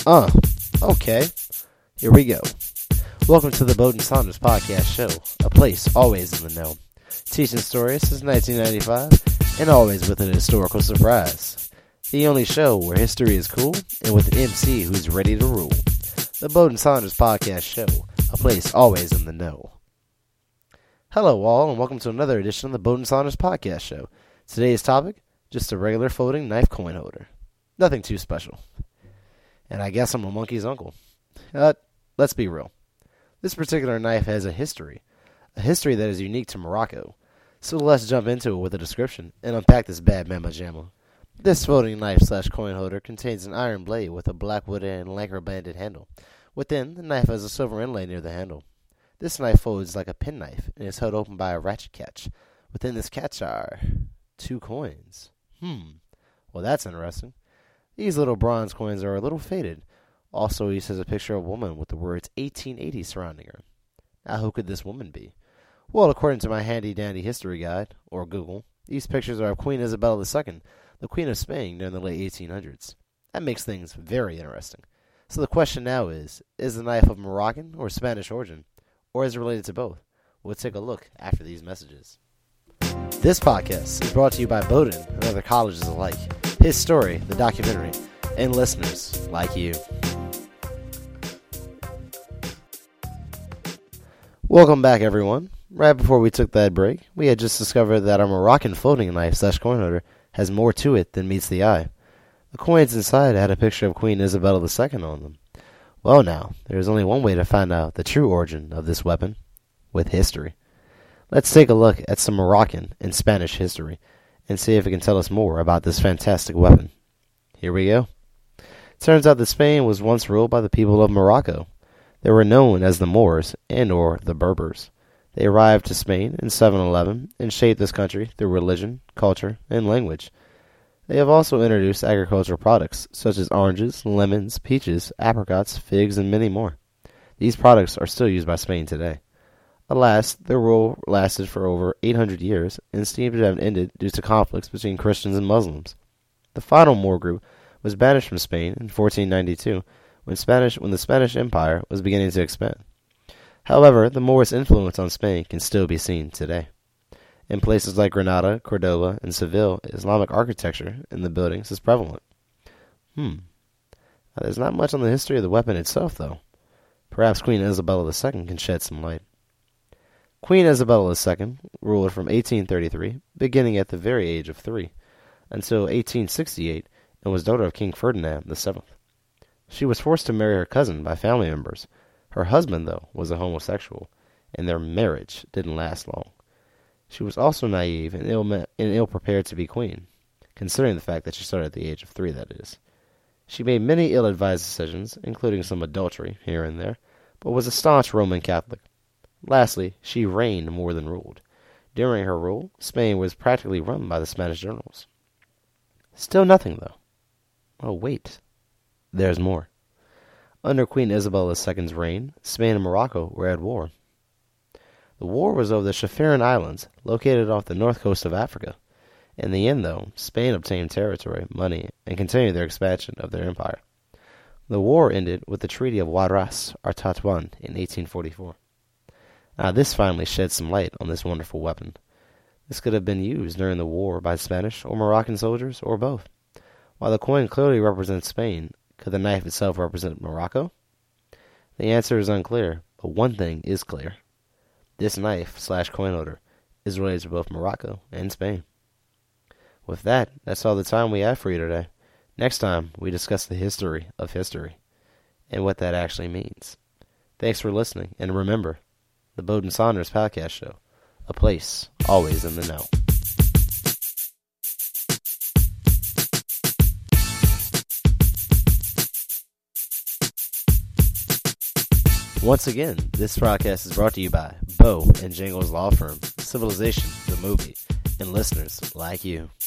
Okay. Here we go. Welcome to the Bowden Saunders Podcast Show, a place always in the know. Teaching stories since 1995, and always with an historical surprise. The only show where history is cool, and with an MC who's ready to rule. The Bowden Saunders Podcast Show, a place always in the know. Hello all, and welcome to another edition of the Bowden Saunders Podcast Show. Today's topic, just a regular folding knife coin holder. Nothing too special. And I guess I'm a monkey's uncle. Let's be real. This particular knife has a history that is unique to Morocco. So let's jump into it with a description and unpack this bad mamma jamma. This folding knife / coin holder contains an iron blade with a black wooden and lacquer banded handle. Within, the knife has a silver inlay near the handle. This knife folds like a penknife and is held open by a ratchet catch. Within this catch are 2 coins. Well, that's interesting. These little bronze coins are a little faded. Also, he says a picture of a woman with the words 1880 surrounding her. Now, who could this woman be? Well, according to my handy-dandy history guide, or Google, these pictures are of Queen Isabella II, the Queen of Spain during the late 1800s. That makes things very interesting. So the question now is the knife of Moroccan or Spanish origin, or is it related to both? We'll take a look after these messages. This podcast is brought to you by Bowden and other colleges alike. His story, the documentary, and listeners like you. Welcome back, everyone. Right before we took that break, we had just discovered that our Moroccan folding knife / coin holder has more to it than meets the eye. The coins inside had a picture of Queen Isabella II on them. Well now, there is only one way to find out the true origin of this weapon, with history. Let's take a look at some Moroccan and Spanish history and see if it can tell us more about this fantastic weapon. Here we go. Turns out that Spain was once ruled by the people of Morocco. They were known as the Moors and or the Berbers. They arrived to Spain in 711 and shaped this country through religion, culture, and language. They have also introduced agricultural products such as oranges, lemons, peaches, apricots, figs, and many more. These products are still used by Spain today. Alas, their rule lasted for over 800 years and seemed to have ended due to conflicts between Christians and Muslims. The final Moor group was banished from Spain in 1492 when the Spanish Empire was beginning to expand. However, the Moors' influence on Spain can still be seen today. In places like Granada, Cordoba, and Seville, Islamic architecture in the buildings is prevalent. Now, there's not much on the history of the weapon itself, though. Perhaps Queen Isabella II can shed some light. Queen Isabella II ruled from 1833, beginning at the very age of 3, until 1868, and was daughter of King Ferdinand VII. She was forced to marry her cousin by family members. Her husband, though, was a homosexual, and their marriage didn't last long. She was also naive and ill-prepared to be queen, considering the fact that she started at the age of 3, that is. She made many ill-advised decisions, including some adultery here and there, but was a staunch Roman Catholic. Lastly, she reigned more than ruled. During her rule, Spain was practically run by the Spanish generals. Still nothing, though. Oh, wait. There's more. Under Queen Isabella II's reign, Spain and Morocco were at war. The war was over the Shafarian Islands, located off the north coast of Africa. In the end, though, Spain obtained territory, money, and continued their expansion of their empire. The war ended with the Treaty of Huaraz or Tetuan in 1844. Now, this finally sheds some light on this wonderful weapon. This could have been used during the war by Spanish or Moroccan soldiers, or both. While the coin clearly represents Spain, could the knife itself represent Morocco? The answer is unclear, but one thing is clear. This knife / coin holder is related to both Morocco and Spain. With that, that's all the time we have for you today. Next time, we discuss the history of history and what that actually means. Thanks for listening, and remember, the Bowden Saunders Podcast Show, a place always in the know. Once again, this podcast is brought to you by Bow and Jingles Law Firm, Civilization, the movie, and listeners like you.